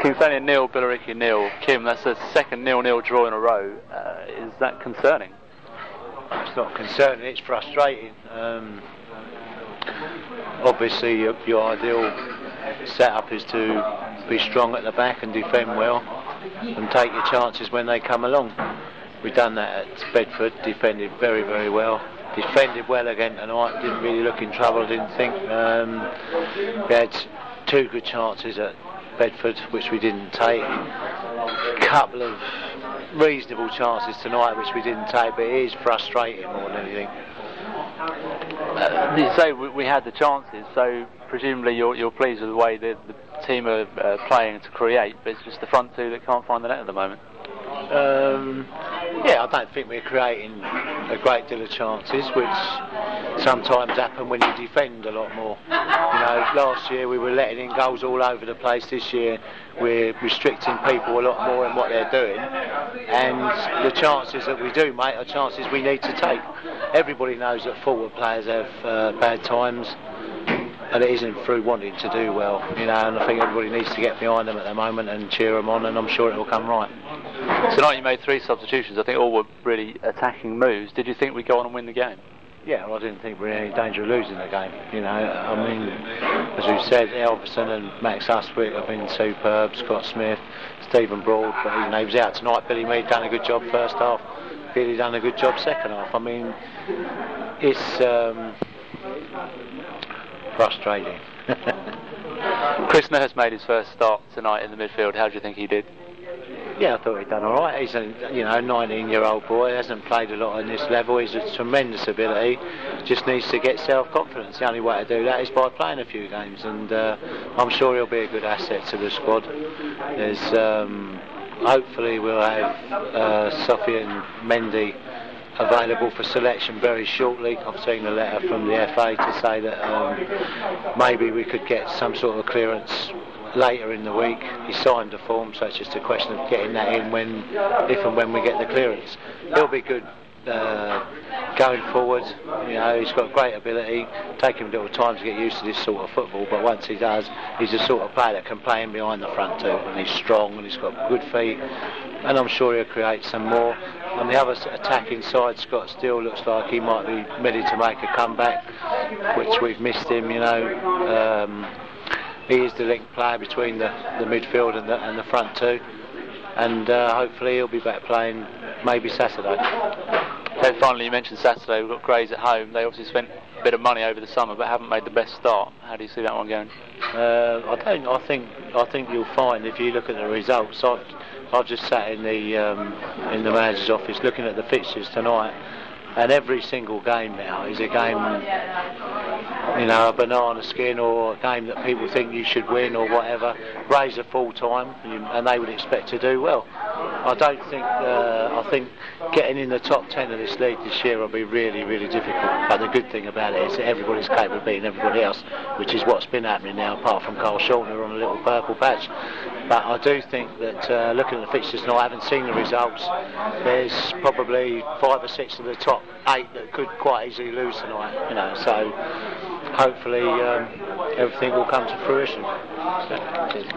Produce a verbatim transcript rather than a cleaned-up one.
It's only a nil, Billericay nil. Kim, that's the second nil-nil draw in a row. Uh, is that concerning? It's not concerning, it's frustrating. Um, obviously, your, your ideal setup is to be strong at the back and defend well and take your chances when they come along. We've done that at Bedford, defended very, very well. Defended well again tonight, didn't really look in trouble, I didn't think. Um, we had two good chances at Bedford, which we didn't take. A couple of reasonable chances tonight, which we didn't take, but it is frustrating more than anything. Uh, you say we, we had the chances, so presumably you're, you're pleased with the way the, the team are uh, playing to create, but it's just the front two that can't find the net at the moment. Um, yeah, I don't think we're creating a great deal of chances, which sometimes happen when you defend a lot more. You know, last year we were letting in goals all over the place. This year we're restricting people a lot more in what they're doing, and the chances that we do make are chances we need to take. Everybody knows that forward players have uh, bad times, and it isn't through wanting to do well, you know, and I think everybody needs to get behind them at the moment and cheer them on, and I'm sure it will come right. Tonight you made three substitutions. I think all were really attacking moves. Did you think we'd go on and win the game? Yeah, well, I didn't think we were in any danger of losing the game. You know, I mean, as we said, Elverson and Max Hustwick have been superb. Scott Smith, Stephen Broad, but you know, he was out tonight. Billy Mead done a good job first half. Billy done a good job second half. I mean, it's um, frustrating. Chris Nurse made his first start tonight in the midfield. How do you think he did? Yeah, I thought he'd done all right. He's a you know nineteen-year-old boy. Hasn't played a lot on this level. He's a tremendous ability. Just needs to get self-confidence. The only way to do that is by playing a few games, and uh, I'm sure he'll be a good asset to the squad. There's um, hopefully we'll have uh, Sophie and Mendy available for selection very shortly. I've seen a letter from the F A to say that um, maybe we could get some sort of clearance later in the week. He signed the form, so it's just a question of getting that in when, if and when we get the clearance. He'll be good uh, going forward. You know, he's got great ability. Take him a little time to get used to this sort of football, but once he does, he's the sort of player that can play in behind the front too, and he's strong and he's got good feet, and I'm sure he'll create some more. On the other attacking side, Scott still looks like he might be ready to make a comeback, which we've missed him, you know. Um, He is the link player between the, the midfield and the, and the front two, and uh, hopefully he'll be back playing maybe Saturday. Okay, finally, you mentioned Saturday. We've got Grays at home. They obviously spent a bit of money over the summer, but haven't made the best start. How do you see that one going? Uh, I don't. I think. I think you'll find if you look at the results. I've I've just sat in the um, in the manager's office looking at the fixtures tonight. And every single game now is a game, you know, a banana skin, or a game that people think you should win or whatever. Raise a full time, and they would expect to do well. I don't think. Uh, I think getting in the top ten of this league this year will be really, really difficult. But the good thing about it is that everybody's capable of beating everybody else, which is what's been happening now, apart from Carl Shortner on a little purple patch. But I do think that uh, looking at the fixtures now, I haven't seen the results. There's probably five or six of the top eight that could quite easily lose tonight. You know, so hopefully um, everything will come to fruition.